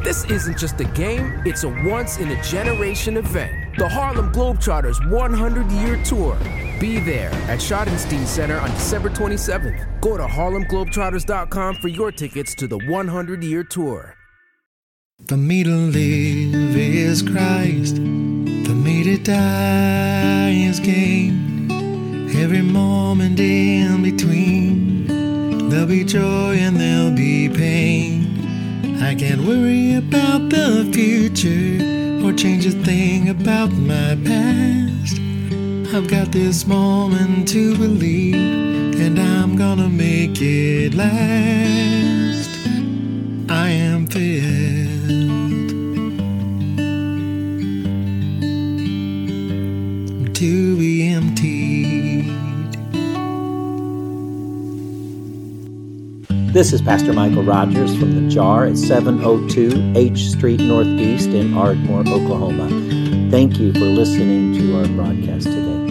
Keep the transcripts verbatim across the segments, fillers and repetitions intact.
This isn't just a game, it's a once-in-a-generation event. The Harlem Globetrotters hundred-year Tour. Be there at Schottenstein Center on December twenty-seventh. Go to harlem globetrotters dot com for your tickets to the hundred-year Tour. For me to live is Christ, for me to die is gain. Every moment in between, there'll be joy and there'll be pain. I can't worry about the future or change a thing about my past. I've got this moment to believe, and I'm gonna make it last. I am filled to be emptied. This is Pastor Michael Rogers from The Jar at seven oh two H Street Northeast in Ardmore, Oklahoma. Thank you for listening to our broadcast today.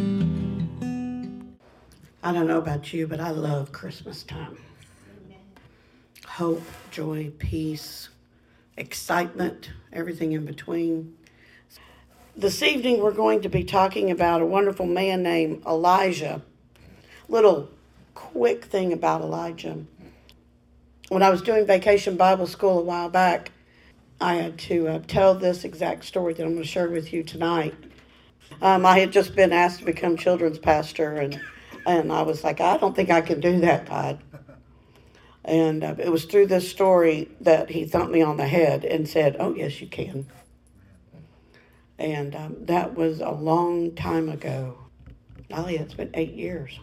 I don't know about you, but I love Christmas time. Hope, joy, peace, excitement, everything in between. This evening we're going to be talking about a wonderful man named Elijah. Little quick thing about Elijah. When I was doing Vacation Bible School a while back, I had to uh, tell this exact story that I'm going to share with you tonight. Um, I had just been asked to become children's pastor, and, and I was like, I don't think I can do that, God. And uh, it was through this story that he thumped me on the head and said, oh, yes, you can. And um, that was a long time ago. Golly, it's been eight years.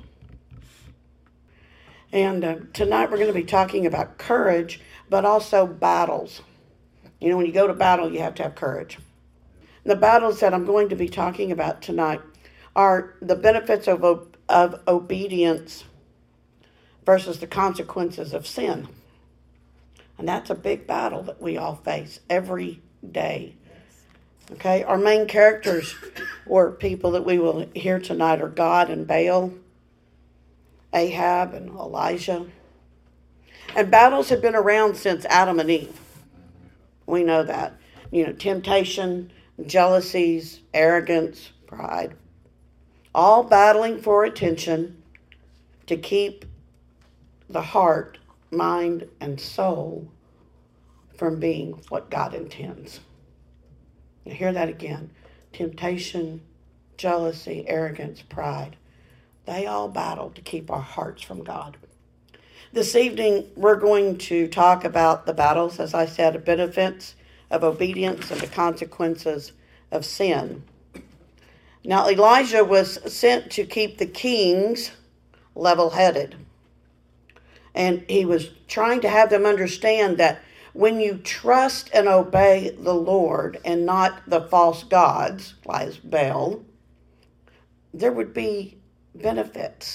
And uh, tonight we're going to be talking about courage, but also battles. You know, when you go to battle, you have to have courage. The battles that I'm going to be talking about tonight are the benefits of, of obedience versus the consequences of sin. And that's a big battle that we all face every day. Okay, our main characters or people that we will hear tonight are God and Baal, Ahab and Elijah. And battles have been around since Adam and Eve. We know that. You know, temptation, jealousies, arrogance, pride. All battling for attention to keep the heart, mind, and soul from being what God intends. Now hear that again. Temptation, jealousy, arrogance, pride. They all battle to keep our hearts from God. This evening, we're going to talk about the battles, as I said, the benefits of obedience and the consequences of sin. Now, Elijah was sent to keep the kings level-headed. And he was trying to have them understand that when you trust and obey the Lord and not the false gods, like Baal, there would be benefits.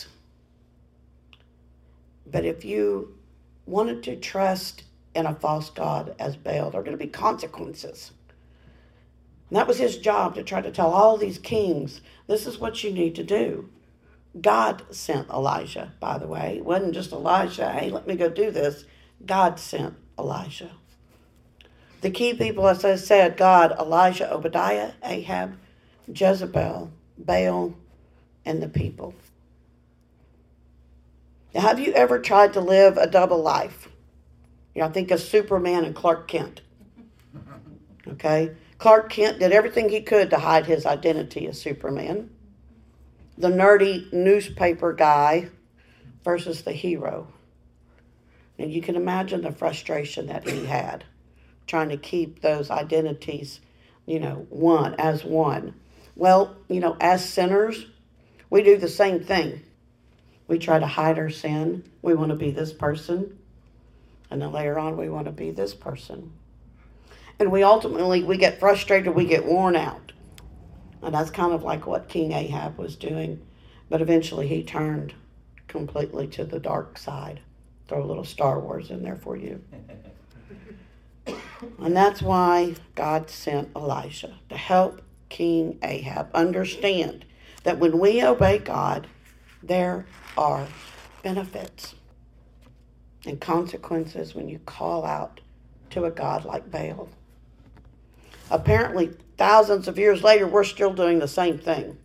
But if you wanted to trust in a false god as Baal, there are going to be consequences. And that was his job, to try to tell all these kings, this is what you need to do. God sent Elijah, by the way. It wasn't just Elijah, hey, let me go do this. God sent Elijah. The key people, as I said, God, Elijah, Obadiah, Ahab, Jezebel, Baal, and the people. Now, have you ever tried to live a double life? You know, I think of Superman and Clark Kent. Okay? Clark Kent did everything he could to hide his identity as Superman. The nerdy newspaper guy versus the hero. And you can imagine the frustration that he had trying to keep those identities, you know, one as one. Well, you know, as sinners, we do the same thing. We try to hide our sin. We want to be this person. And then later on, we want to be this person. And we ultimately, we get frustrated, we get worn out. And that's kind of like what King Ahab was doing. But eventually he turned completely to the dark side. Throw a little Star Wars in there for you. And that's why God sent Elijah, to help King Ahab understand that when we obey God, there are benefits and consequences when you call out to a god like Baal. Apparently, thousands of years later, we're still doing the same thing.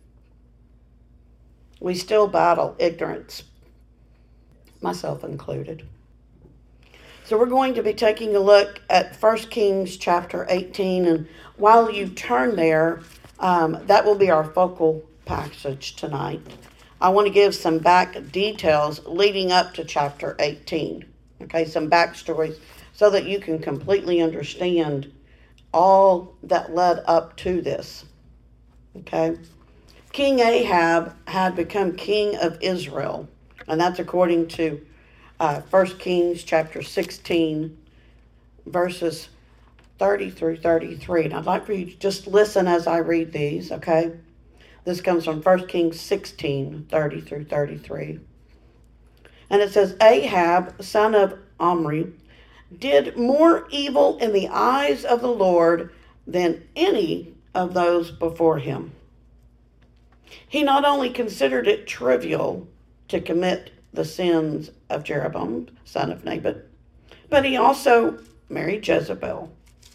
We still battle ignorance, myself included. So we're going to be taking a look at First Kings chapter eighteen, and while you turn there, um, that will be our focal passage tonight. I want to give some back details leading up to chapter eighteen, okay, some backstories, so that you can completely understand all that led up to this, okay? King Ahab had become king of Israel, and that's according to uh, First Kings chapter sixteen, verses thirty through thirty-three. And I'd like for you to just listen as I read these, okay? This comes from First Kings sixteen, thirty through thirty-three. And it says, Ahab, son of Omri, did more evil in the eyes of the Lord than any of those before him. He not only considered it trivial to commit the sins of Jeroboam, son of Nebat, but he also married Jezebel,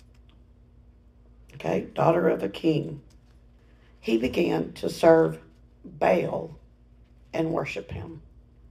okay, daughter of a king. He began to serve Baal and worship him.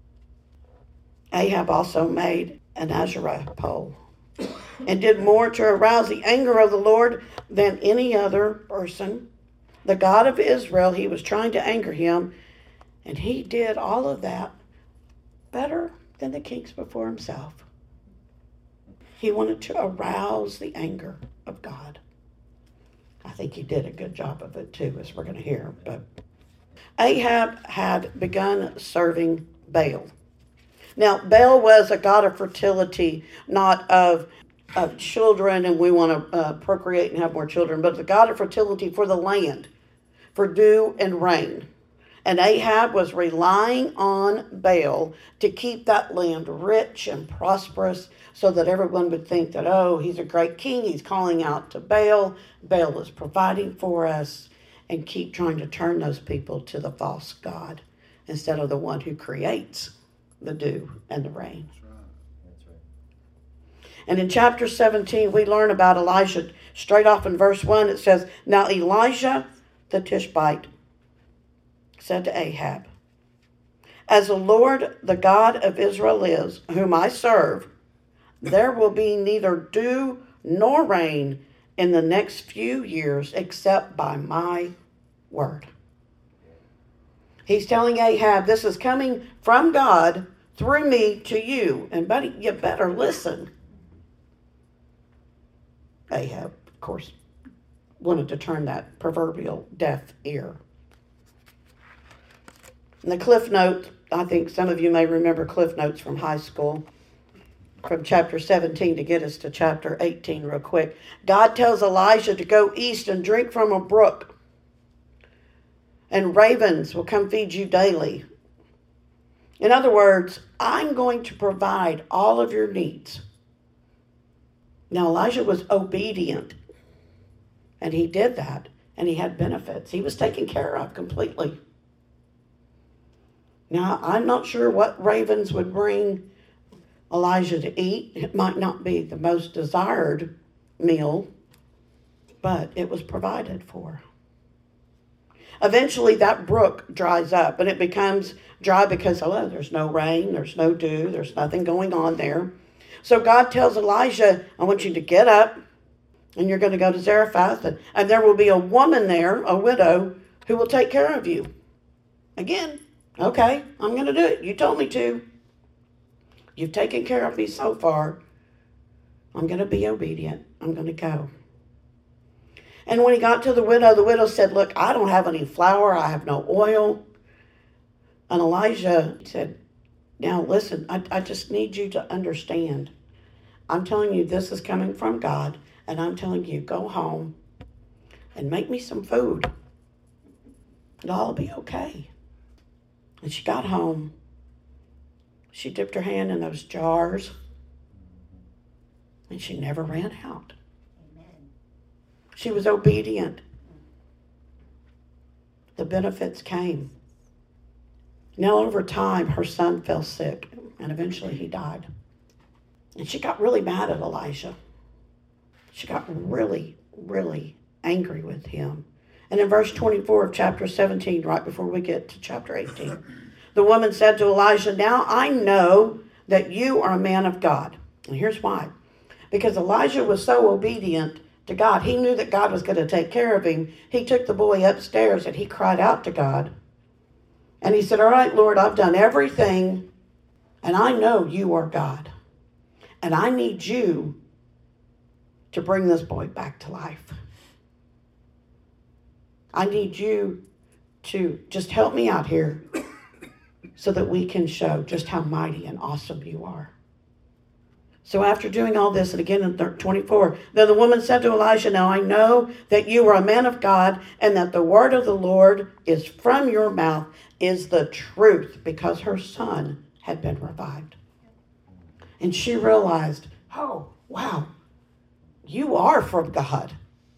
Ahab also made an Asherah pole and did more to arouse the anger of the Lord than any other person. The God of Israel, he was trying to anger him, and he did all of that better than the kings before himself. He wanted to arouse the anger of God. I think he did a good job of it too, as we're going to hear. But Ahab had begun serving Baal. Now, Baal was a god of fertility, not of, of children, and we want to uh, procreate and have more children, but the god of fertility for the land, for dew and rain. And Ahab was relying on Baal to keep that land rich and prosperous so that everyone would think that, oh, he's a great king. He's calling out to Baal. Baal is providing for us, and keep trying to turn those people to the false god instead of the one who creates the dew and the rain. That's right. That's right. And in chapter seventeen, we learn about Elijah. Straight off in verse one, it says, Now Elijah the Tishbite said to Ahab, As the Lord, the God of Israel is, whom I serve, there will be neither dew nor rain in the next few years except by my word. He's telling Ahab, this is coming from God through me to you. And buddy, you better listen. Ahab, of course, wanted to turn that proverbial deaf ear. And the Cliff Note, I think some of you may remember Cliff Notes from high school, from chapter seventeen to get us to chapter eighteen real quick. God tells Elijah to go east and drink from a brook, and ravens will come feed you daily. In other words, I'm going to provide all of your needs. Now, Elijah was obedient, and he did that, and he had benefits. He was taken care of completely. Now, I'm not sure what ravens would bring Elijah to eat. It might not be the most desired meal, but it was provided for. Eventually, that brook dries up, and it becomes dry because, oh, there's no rain, there's no dew, there's nothing going on there. So God tells Elijah, I want you to get up, and you're going to go to Zarephath, and, and there will be a woman there, a widow, who will take care of you. Again, okay, I'm going to do it. You told me to. You've taken care of me so far. I'm going to be obedient. I'm going to go. And when he got to the widow, the widow said, look, I don't have any flour. I have no oil. And Elijah said, now listen, I, I just need you to understand. I'm telling you this is coming from God. And I'm telling you, go home and make me some food. It'll all be okay. And she got home. She dipped her hand in those jars. And she never ran out. She was obedient. The benefits came. Now, over time, her son fell sick, and eventually he died. And she got really mad at Elijah. she got really, really angry with him. And in verse twenty-four of chapter seventeen, right before we get to chapter eighteen, the woman said to Elijah, "Now I know that you are a man of God." And here's why. Because Elijah was so obedient to God. He knew that God was going to take care of him. He took the boy upstairs and he cried out to God. And he said, "All right, Lord, I've done everything, and I know you are God. And I need you to bring this boy back to life. I need you to just help me out here so that we can show just how mighty and awesome you are." So after doing all this, and again in twenty-four, then the woman said to Elijah, "Now I know that you are a man of God, and that the word of the Lord is from your mouth is the truth," because her son had been revived. And she realized, oh, wow, you are from God.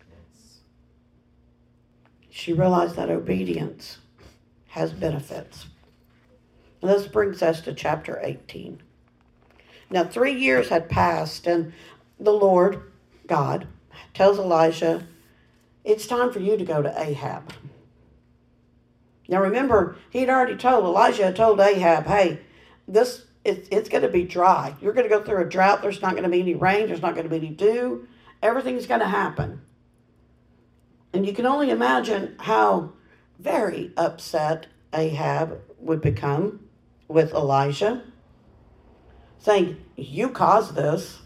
She realized that obedience has benefits. And this brings us to chapter eighteen. Now, three years had passed, and the Lord, God, tells Elijah, "It's time for you to go to Ahab." Now, remember, he'd already told, Elijah had told Ahab, hey, this it's, it's going to be dry. You're going to go through a drought. There's not going to be any rain. There's not going to be any dew. Everything's going to happen. And you can only imagine how very upset Ahab would become with Elijah, saying, "You caused this.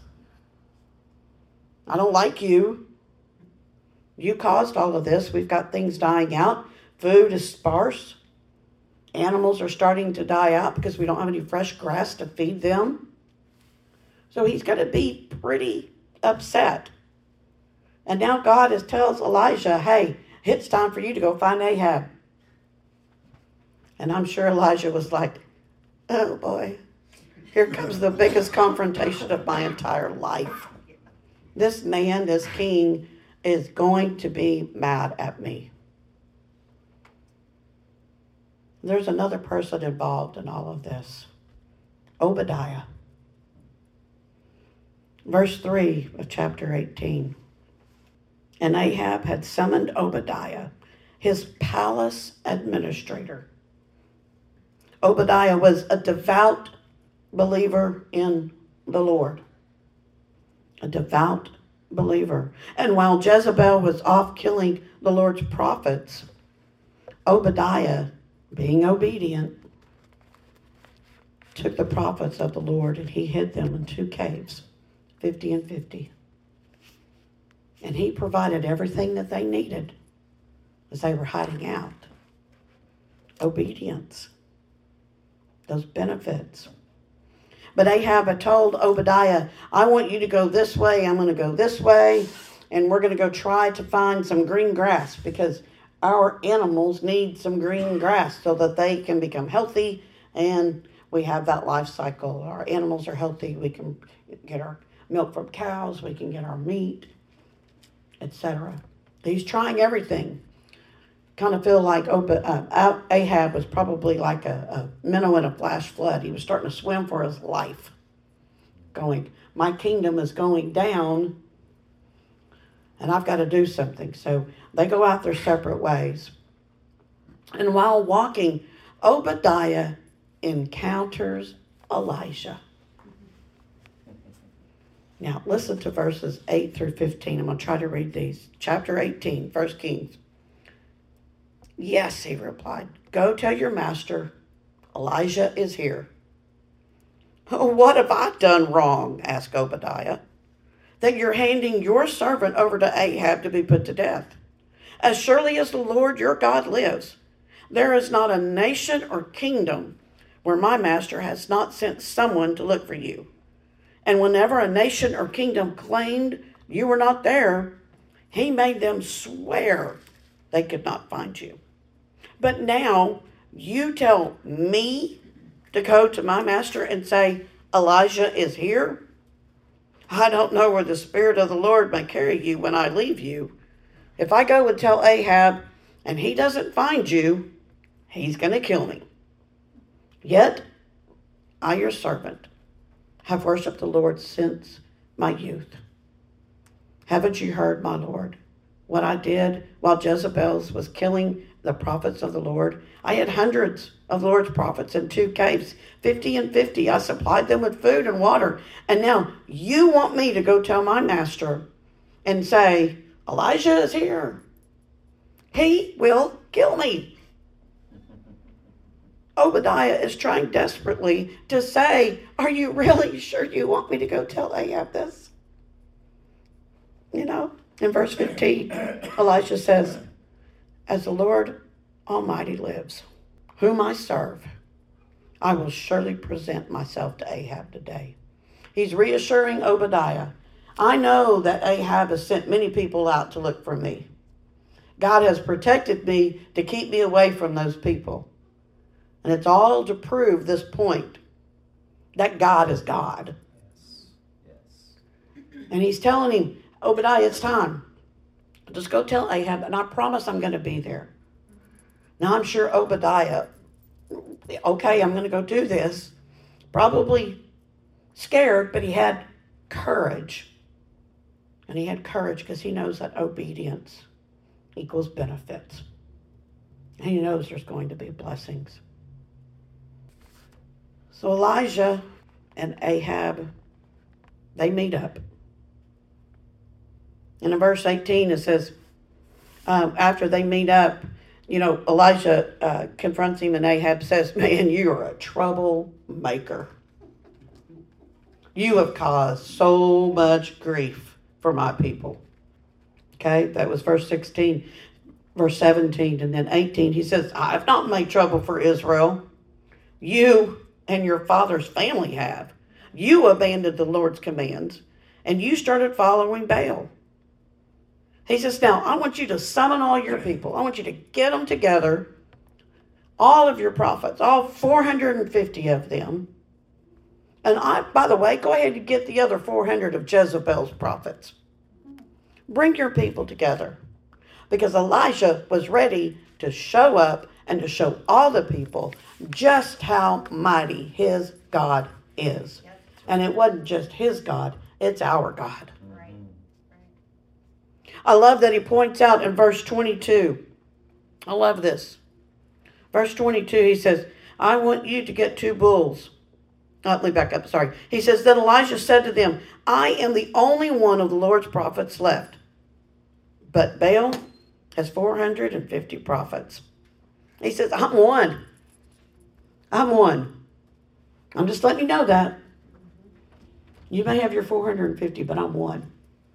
I don't like you. You caused all of this. We've got things dying out. Food is sparse. Animals are starting to die out because we don't have any fresh grass to feed them." So he's going to be pretty upset. And now God is, tells Elijah, hey, it's time for you to go find Ahab. And I'm sure Elijah was like, oh boy, here comes the biggest confrontation of my entire life. This man, this king, is going to be mad at me. There's another person involved in all of this. Obadiah. Verse three of chapter eighteen. And Ahab had summoned Obadiah, his palace administrator. Obadiah was a devout believer in the Lord. A devout believer. And while Jezebel was off killing the Lord's prophets, Obadiah, being obedient, took the prophets of the Lord and he hid them in two caves, fifty and fifty. And he provided everything that they needed as they were hiding out. Obedience. Those benefits. But Ahab had told Obadiah, I want you to go this way, I'm going to go this way, and we're going to go try to find some green grass because our animals need some green grass so that they can become healthy and we have that life cycle. Our animals are healthy, we can get our milk from cows, we can get our meat, et cetera. He's trying everything. Kind of feel like uh, Ahab was probably like a, a minnow in a flash flood. He was starting to swim for his life. Going, my kingdom is going down and I've got to do something. So they go out their separate ways. And while walking, Obadiah encounters Elijah. Now, listen to verses eight through fifteen. I'm going to try to read these. Chapter eighteen, First Kings. Yes, he replied. Go tell your master, Elijah is here. Oh, what have I done wrong? Asked Obadiah. That you're handing your servant over to Ahab to be put to death. As surely as the Lord your God lives, there is not a nation or kingdom where my master has not sent someone to look for you. And whenever a nation or kingdom claimed you were not there, he made them swear they could not find you. But now you tell me to go to my master and say, Elijah is here? I don't know where the Spirit of the Lord may carry you when I leave you. If I go and tell Ahab and he doesn't find you, he's going to kill me. Yet I, your servant, have worshiped the Lord since my youth. Haven't you heard, my Lord, what I did while Jezebel was killing the prophets of the Lord? I had hundreds of the Lord's prophets in two caves, fifty and fifty. I supplied them with food and water. And now you want me to go tell my master and say, Elijah is here. He will kill me. Obadiah is trying desperately to say, are you really sure you want me to go tell Ahab this? You know, in verse fifteen, Elijah says, as the Lord Almighty lives, whom I serve, I will surely present myself to Ahab today. He's reassuring Obadiah. I know that Ahab has sent many people out to look for me. God has protected me to keep me away from those people. And it's all to prove this point, that God is God. Yes. Yes. And he's telling him, Obadiah, it's time. Just go tell Ahab, and I promise I'm going to be there. Now, I'm sure Obadiah, okay, I'm going to go do this. Probably scared, but he had courage. And he had courage because he knows that obedience equals benefits. And he knows there's going to be blessings. So Elijah and Ahab, they meet up. And in verse eighteen, it says, um, after they meet up, you know, Elijah uh, confronts him, and Ahab says, man, you are a troublemaker. You have caused so much grief for my people. Okay, that was verse sixteen. Verse seventeen, and then eighteen, he says, I have not made trouble for Israel. You and your father's family have. You abandoned the Lord's commands, and you started following Baal. He says, now, I want you to summon all your people. I want you to get them together, all of your prophets, all four hundred fifty of them. And I, by the way, go ahead and get the other four hundred of Jezebel's prophets. Bring your people together. Because Elijah was ready to show up and to show all the people just how mighty his God is. Yep. And it wasn't just his God, it's our God. Right. Right. I love that he points out in verse twenty-two. I love this. Verse twenty-two, he says, I want you to get two bulls. Oh, let me back up, sorry. He says, then Elijah said to them, I am the only one of the Lord's prophets left. But Baal has four hundred fifty prophets. He says, I'm one. I'm one. I'm just letting you know that. You may have your four hundred fifty, but I'm one.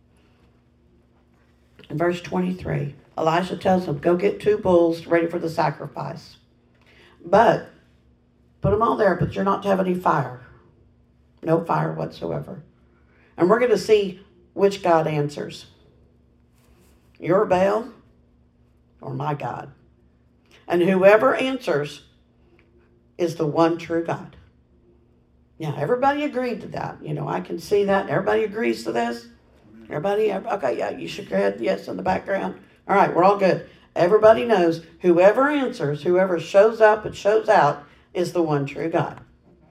In verse twenty-three, Elijah tells them, go get two bulls ready for the sacrifice. But put them all there, but you're not to have any fire. No fire whatsoever. And we're going to see which God answers. Your Baal or my God. And whoever answers is the one true God. Now, everybody agreed to that. You know, I can see that. Everybody agrees to this. Everybody, okay, yeah, you shook your head, yes, in the background. All right, we're all good. Everybody knows whoever answers, whoever shows up and shows out is the one true God.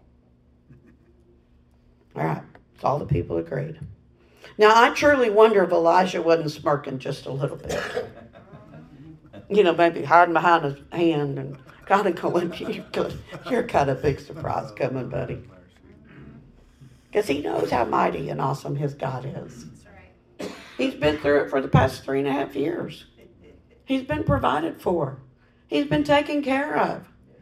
All right, so all the people agreed. Now, I truly wonder if Elijah wasn't smirking just a little bit. You know, maybe hiding behind his hand and kind of going, you're kind of big surprise coming, buddy. Because he knows how mighty and awesome his God is. That's right. He's been through it for the past three and a half years. He's been provided for. He's been taken care of.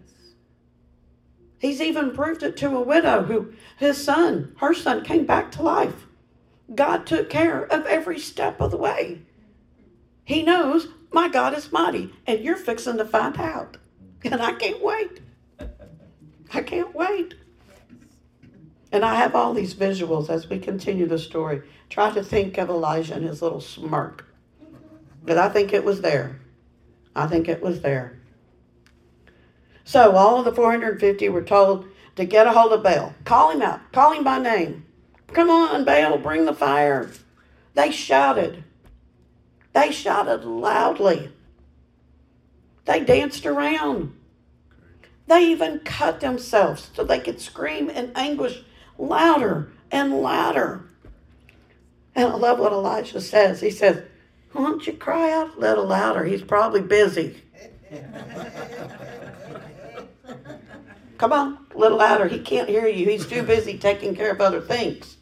He's even proved it to a widow who, his son, her son came back to life. God took care of every step of the way. He knows my God is mighty, and you're fixing to find out. And I can't wait. I can't wait. And I have all these visuals as we continue the story. Try to think of Elijah and his little smirk. Because I think it was there. I think it was there. So all of the four hundred fifty were told to get a hold of Baal. Call him out. Call him by name. Come on, Baal, bring the fire. They shouted. They shouted loudly. They danced around. They even cut themselves so they could scream in anguish louder and louder. And I love what Elijah says. He says, why don't you cry out a little louder? He's probably busy. Come on, a little louder. He can't hear you. He's too busy taking care of other things.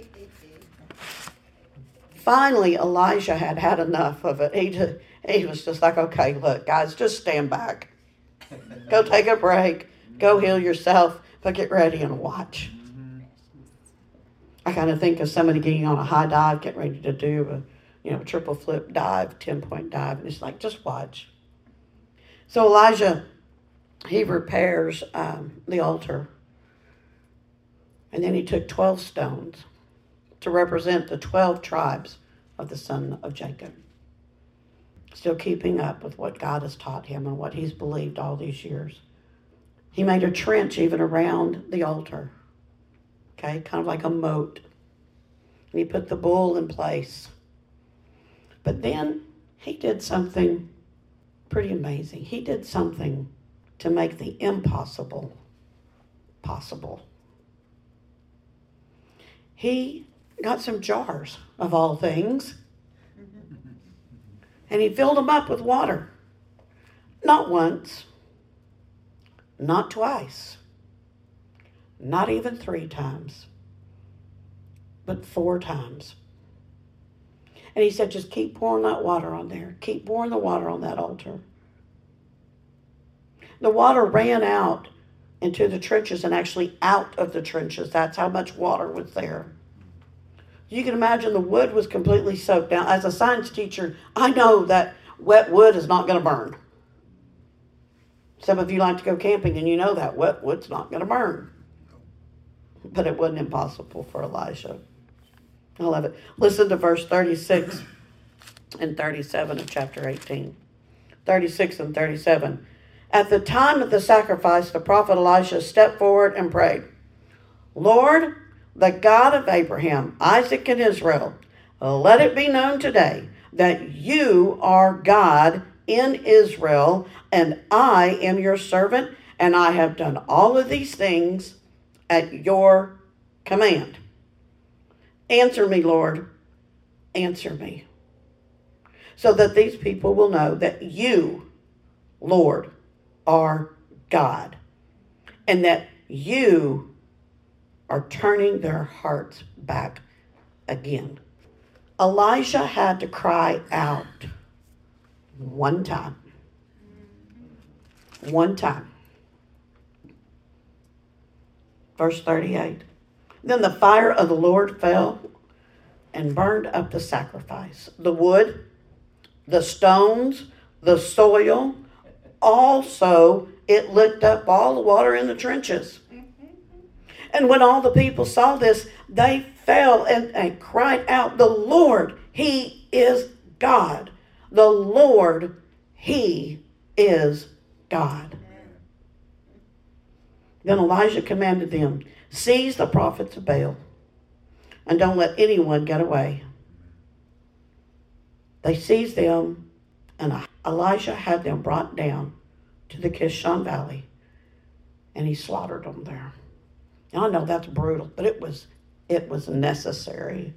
Finally, Elijah had had enough of it. He, just, he was just like, okay, look, guys, just stand back. Go take a break. Go heal yourself, but get ready and watch. I kind of think of somebody getting on a high dive, getting ready to do a, you know, triple flip dive, ten-point dive, and it's like, just watch. So Elijah, he repairs um, the altar. And then he took twelve stones to represent the twelve tribes of the son of Jacob. Still keeping up with what God has taught him and what he's believed all these years. He made a trench even around the altar. Okay, kind of like a moat. And he put the bull in place. But then he did something pretty amazing. He did something to make the impossible possible. He got some jars, of all things, and he filled them up with water. Not once, not twice, not even three times, but four times. And he said, just keep pouring that water on there. Keep pouring the water on that altar. The water ran out into the trenches and actually out of the trenches. That's how much water was there. You can imagine the wood was completely soaked down. As a science teacher, I know that wet wood is not going to burn. Some of you like to go camping and you know that wet wood's not going to burn. But it wasn't impossible for Elijah. I love it. Listen to verse thirty-six and thirty-seven of chapter eighteen. thirty-six and thirty-seven. At the time of the sacrifice, the prophet Elijah stepped forward and prayed, Lord, the God of Abraham, Isaac, and Israel, let it be known today that you are God in Israel, and I am your servant, and I have done all of these things at your command. Answer me, Lord. Answer me. So that these people will know that you, Lord, are God, and that you are turning their hearts back again. Elijah had to cry out one time. One time. Verse thirty-eight. Then the fire of the Lord fell and burned up the sacrifice, the wood, the stones, the soil. Also, it licked up all the water in the trenches. And when all the people saw this, they fell and, and cried out, the Lord, He is God. The Lord, He is God. Then Elijah commanded them, seize the prophets of Baal and don't let anyone get away. They seized them, and Elijah had them brought down to the Kishon Valley, and he slaughtered them there. Now, I know that's brutal, but it was it was necessary.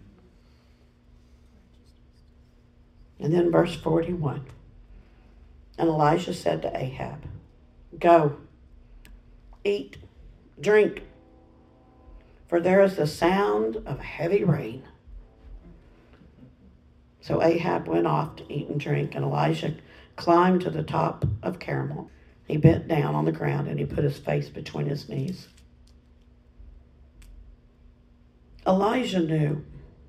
And then verse forty-one. And Elijah said to Ahab, go, eat, drink, for there is the sound of heavy rain. So Ahab went off to eat and drink, and Elijah climbed to the top of Carmel. He bent down on the ground, and he put his face between his knees. Elijah knew.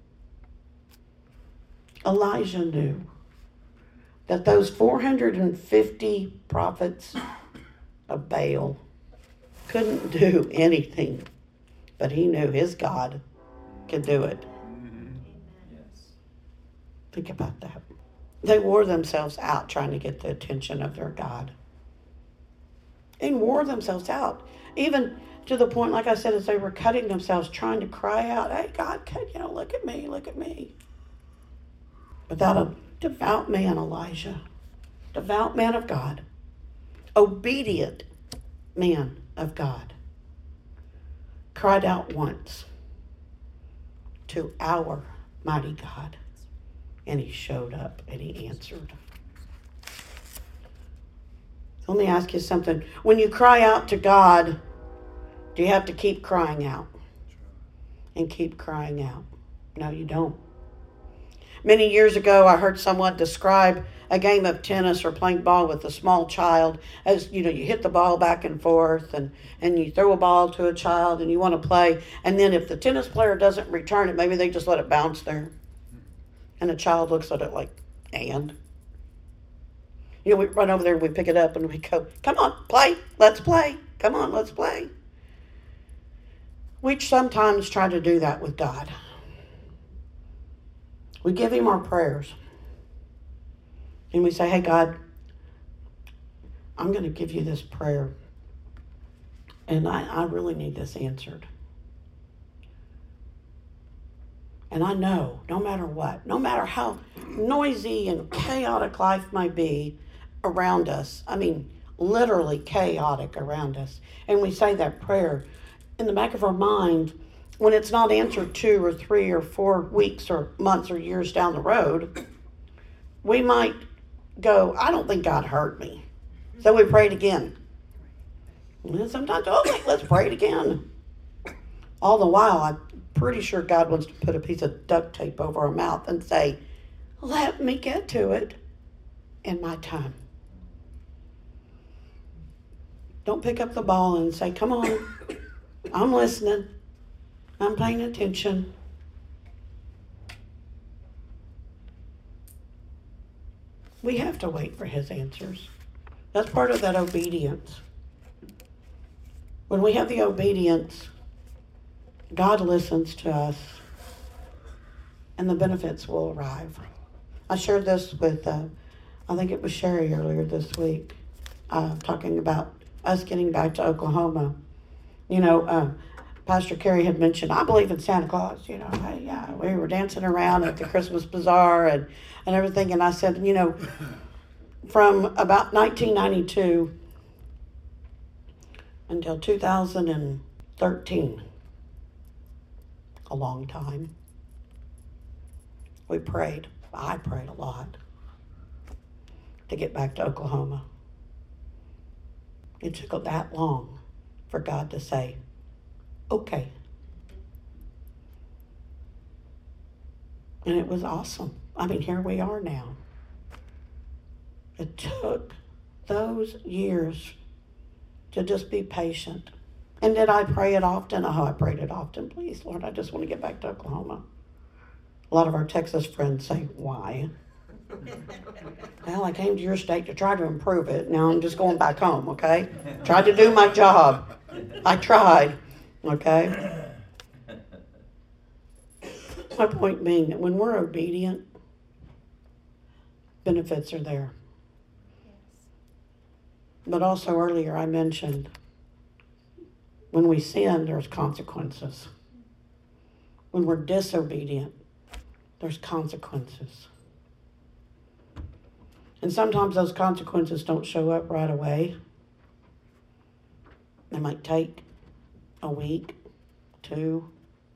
Elijah knew that those four hundred fifty prophets of Baal couldn't do anything, but he knew his God could do it. Yes. Think about that. They wore themselves out trying to get the attention of their God. And wore themselves out. Even to the point, like I said, as they were cutting themselves, trying to cry out, hey, God, you know, look at me, look at me. Without a devout man, Elijah, devout man of God, obedient man of God, cried out once to our mighty God. And he showed up and he answered. Let me ask you something. When you cry out to God, do you have to keep crying out? And keep crying out? No, you don't. Many years ago, I heard someone describe a game of tennis or playing ball with a small child as, you know, you hit the ball back and forth and, and you throw a ball to a child and you want to play. And then if the tennis player doesn't return it, maybe they just let it bounce there. And the child looks at it like, and? You know, we run over there and we pick it up and we go, come on, play, let's play. Come on, let's play. We sometimes try to do that with God. We give him our prayers. And we say, hey, God, I'm going to give you this prayer. And I, I really need this answered. And I know, no matter what, no matter how noisy and chaotic life might be around us, I mean, literally chaotic around us, and we say that prayer, in the back of our mind, when it's not answered two or three or four weeks or months or years down the road, we might go, I don't think God heard me. So we pray it again. And then sometimes, okay, let's pray it again. All the while, I'm pretty sure God wants to put a piece of duct tape over our mouth and say, let me get to it in my time. Don't pick up the ball and say, come on, I'm listening. I'm paying attention. We have to wait for his answers. That's part of that obedience. When we have the obedience, God listens to us, and the benefits will arrive. I shared this with, uh, I think it was Sherry earlier this week, uh, talking about us getting back to Oklahoma. You know, uh, Pastor Carey had mentioned, I believe in Santa Claus. You know, I, yeah, we were dancing around at the Christmas bazaar and, and everything. And I said, you know, from about nineteen ninety-two until two thousand thirteen, a long time, we prayed. I prayed a lot to get back to Oklahoma. It took that long for God to say, okay. And it was awesome. I mean, here we are now. It took those years to just be patient. And did I pray it often? Oh, I prayed it often. Please, Lord, I just want to get back to Oklahoma. A lot of our Texas friends say, why? Well, I came to your state to try to improve it. Now I'm just going back home, okay? Tried to do my job. I tried, okay? My point being that when we're obedient, benefits are there. But also earlier I mentioned, when we sin, there's consequences. When we're disobedient, there's consequences. And sometimes those consequences don't show up right away. They might take a week, two,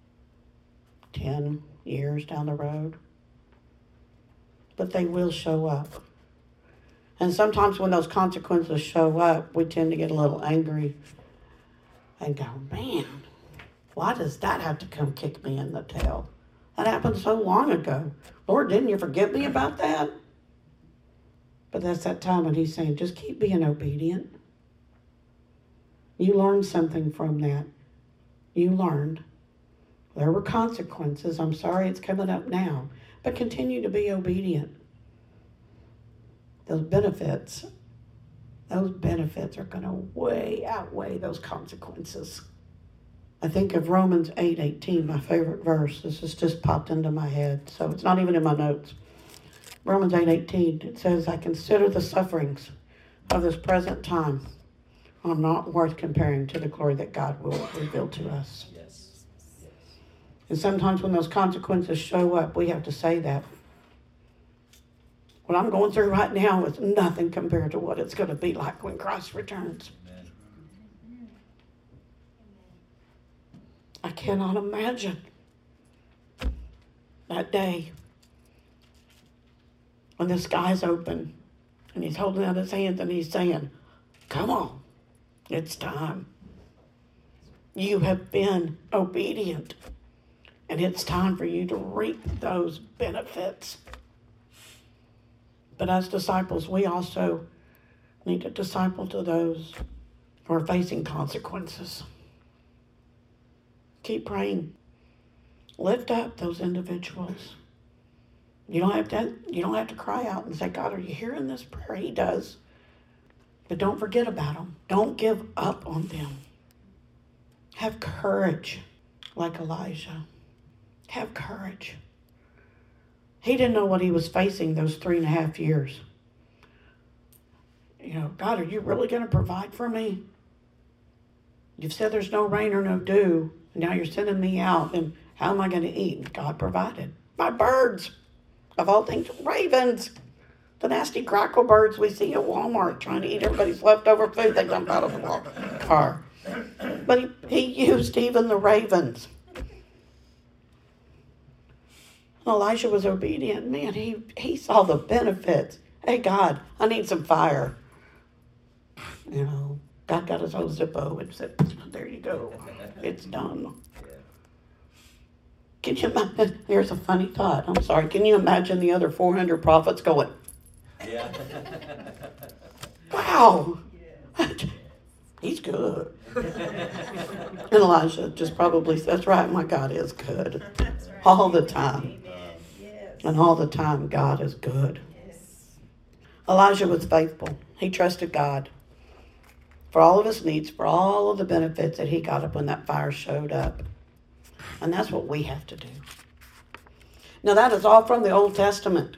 ten years down the road. But they will show up. And sometimes when those consequences show up, we tend to get a little angry and go, man, why does that have to come kick me in the tail? That happened so long ago. Lord, didn't you forgive me about that? But that's that time when he's saying, just keep being obedient. You learned something from that. You learned. There were consequences. I'm sorry it's coming up now. But continue to be obedient. Those benefits, those benefits are going to way outweigh those consequences. I think of Romans eight eighteen, my favorite verse. This has just popped into my head, so it's not even in my notes. Romans eight eighteen, it says, I consider the sufferings of this present time are not worth comparing to the glory that God will reveal to us. Yes. And sometimes when those consequences show up, we have to say that. What I'm going through right now is nothing compared to what it's going to be like when Christ returns. Amen. I cannot imagine. that day when the sky's open and he's holding out his hands and he's saying, come on, it's time. You have been obedient, and it's time for you to reap those benefits. But as disciples, we also need to disciple to those who are facing consequences. Keep praying. Lift up those individuals. You don't have to, you don't have to cry out and say, God, are you hearing this prayer? He does. But don't forget about them. Don't give up on them. Have courage like Elijah. Have courage. He didn't know what he was facing those three and a half years. You know, God, are you really going to provide for me? You've said there's no rain or no dew. And now you're sending me out. And how am I going to eat? And God provided. My birds, of all things, ravens. The nasty crackle birds we see at Walmart trying to eat everybody's leftover food they dump out of the car. But he, he used even the ravens. Elijah was obedient. Man, he, he saw the benefits. Hey, God, I need some fire. You know, God got his own Zippo and said, there you go. It's done. Can you imagine? Here's a funny thought. I'm sorry. Can you imagine the other four hundred prophets going, Yeah. wow, he's good. And Elijah just probably says, that's right, my God is good. All the time. And all the time, God is good. Elijah was faithful. He trusted God for all of his needs, for all of the benefits that he got up when that fire showed up. And that's what we have to do. Now, that is all from the Old Testament.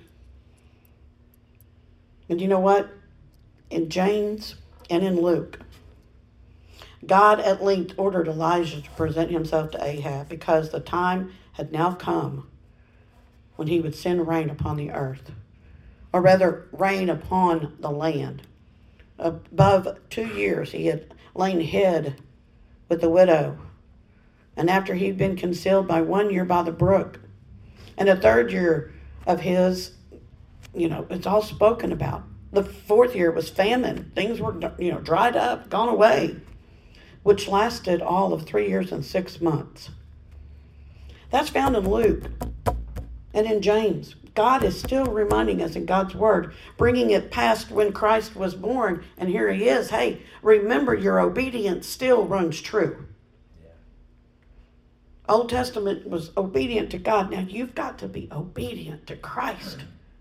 And you know what? In James and in Luke, God at length ordered Elijah to present himself to Ahab because the time had now come when he would send rain upon the earth, or rather rain upon the land. Above two years he had lain hid with the widow, and after he'd been concealed by one year by the brook, and a third year of his, you know, it's all spoken about. The fourth year was famine. Things were, you know, dried up, gone away, which lasted all of three years and six months. That's found in Luke and in James. God is still reminding us in God's word, bringing it past when Christ was born, and here he is. Hey, remember your obedience still runs true. Yeah. Old Testament was obedient to God. Now you've got to be obedient to Christ.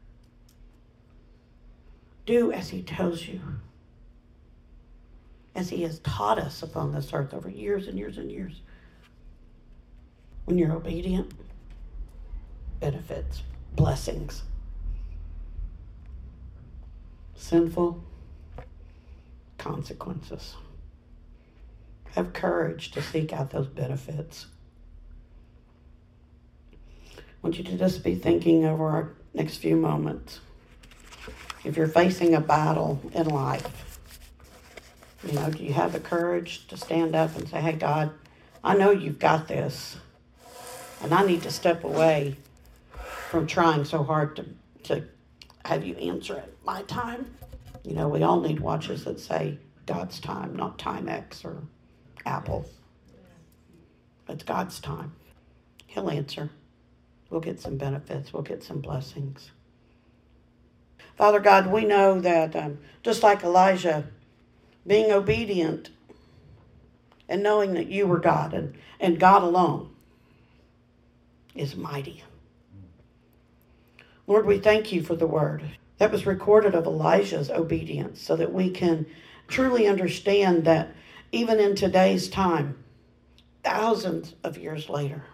Do as he tells you. As he has taught us upon this earth over years and years and years. When you're obedient, benefits, blessings. Sinful, consequences. Have courage to seek out those benefits. I want you to just be thinking over our next few moments. If you're facing a battle in life, you know, do you have the courage to stand up and say, hey, God, I know you've got this, and I need to step away from trying so hard to, to have you answer at my time? You know, we all need watches that say God's time, not Timex or Apple. It's God's time. He'll answer. We'll get some benefits. We'll get some blessings. Father God, we know that um, just like Elijah, being obedient and knowing that you were God and, and God alone is mighty. Lord, we thank you for the word that was recorded of Elijah's obedience so that we can truly understand that even in today's time, thousands of years later,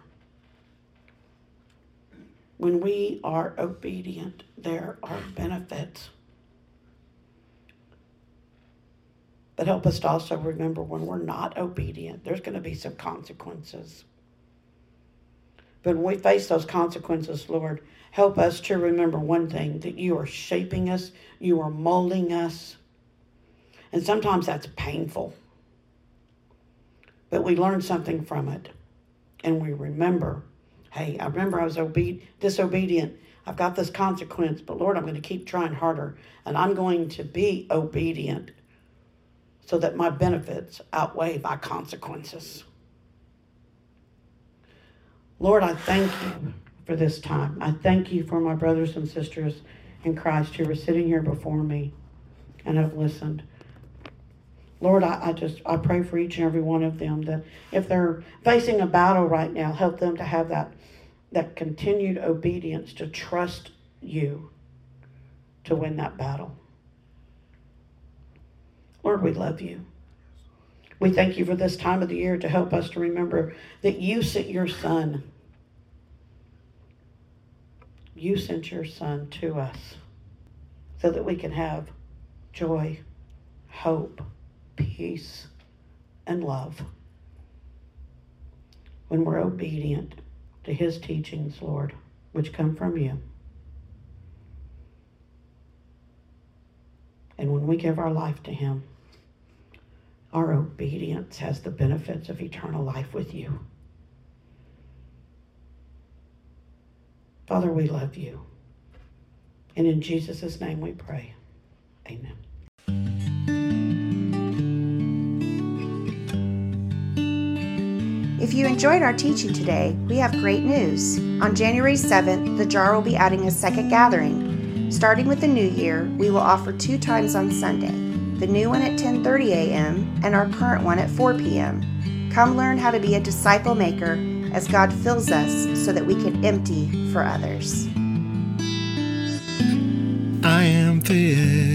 when we are obedient, there are benefits. But help us to also remember when we're not obedient, there's going to be some consequences. But when we face those consequences, Lord, help us to remember one thing, that you are shaping us, you are molding us. And sometimes that's painful. But we learn something from it. And we remember Hey, I remember I was obe- disobedient. I've got this consequence, but Lord, I'm going to keep trying harder, and I'm going to be obedient so that my benefits outweigh my consequences. Lord, I thank you for this time. I thank you for my brothers and sisters in Christ who are sitting here before me and have listened. Lord, I, I just, I pray for each and every one of them that if they're facing a battle right now, help them to have that, that continued obedience to trust you to win that battle. Lord, we love you. We thank you for this time of the year to help us to remember that you sent your son. You sent your son to us so that we can have joy, hope, peace, and love when we're obedient to his teachings, Lord, which come from you. And when we give our life to him, our obedience has the benefits of eternal life with you. Father, we love you. And in Jesus' name we pray. Amen. If you enjoyed our teaching today, we have great news. On January seventh, the Jar will be adding a second gathering. Starting with the new year, we will offer two times on Sunday, the new one at ten thirty a.m. and our current one at four p.m. Come learn how to be a disciple maker as God fills us so that we can empty for others. I am filled